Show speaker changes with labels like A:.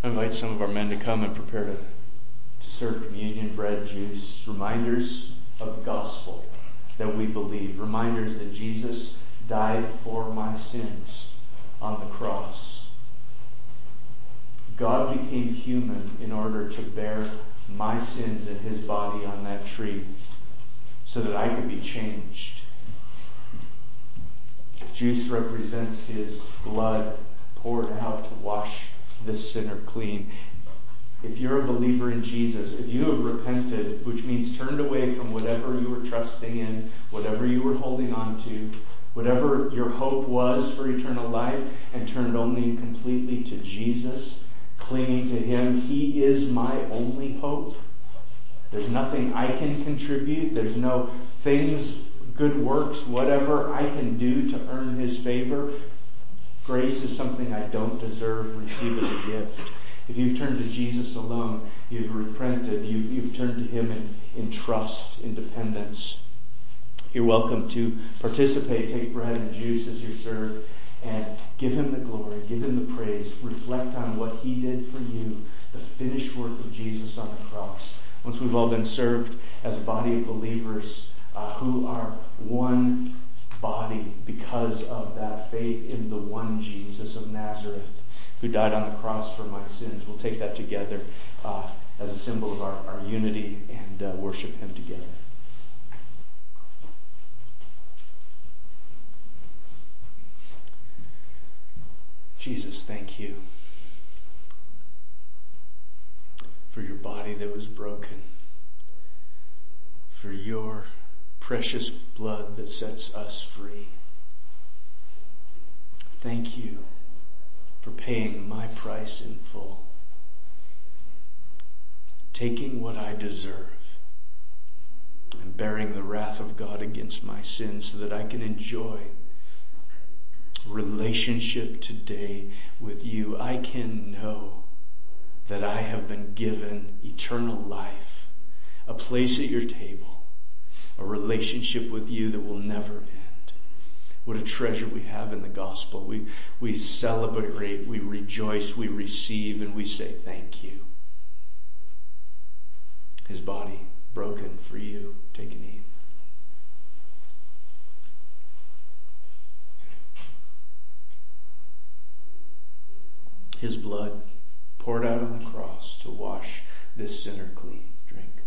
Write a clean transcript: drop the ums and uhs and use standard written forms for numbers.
A: I invite some of our men to come and prepare to serve communion, bread, juice, reminders of the gospel that we believe, reminders that Jesus died for my sins on the cross. God became human in order to bear my sins in his body on that tree so that I could be changed. Juice represents his blood poured out to wash this sinner clean. If you're a believer in Jesus, if you have repented, which means turned away from whatever you were trusting in, whatever you were holding on to, whatever your hope was for eternal life, and turned only and completely to Jesus, clinging to him, he is my only hope. There's nothing I can contribute. There's no things, good works, whatever I can do to earn his favor. Grace is something I don't deserve, receive as a gift. If you've turned to Jesus alone, you've repented, you've turned to him in trust, in dependence. You're welcome to participate, take bread and juice as you're served, and give him the glory, give him the praise, reflect on what he did for you, the finished work of Jesus on the cross. Once we've all been served as a body of believers who are one body because of that faith in the one Jesus of Nazareth who died on the cross for my sins, we'll take that together as a symbol of our unity and worship him together. Jesus, thank you for your body that was broken, for your precious blood that sets us free. Thank you for paying my price in full, taking what I deserve and bearing the wrath of God against my sins so that I can enjoy relationship today with you. I can know that I have been given eternal life, a place at your table, a relationship with you that will never end. What a treasure we have in the gospel. We celebrate, we rejoice, we receive, and we say thank you. His body broken for you. Take and eat. His blood poured out on the cross to wash this sinner clean. Drink.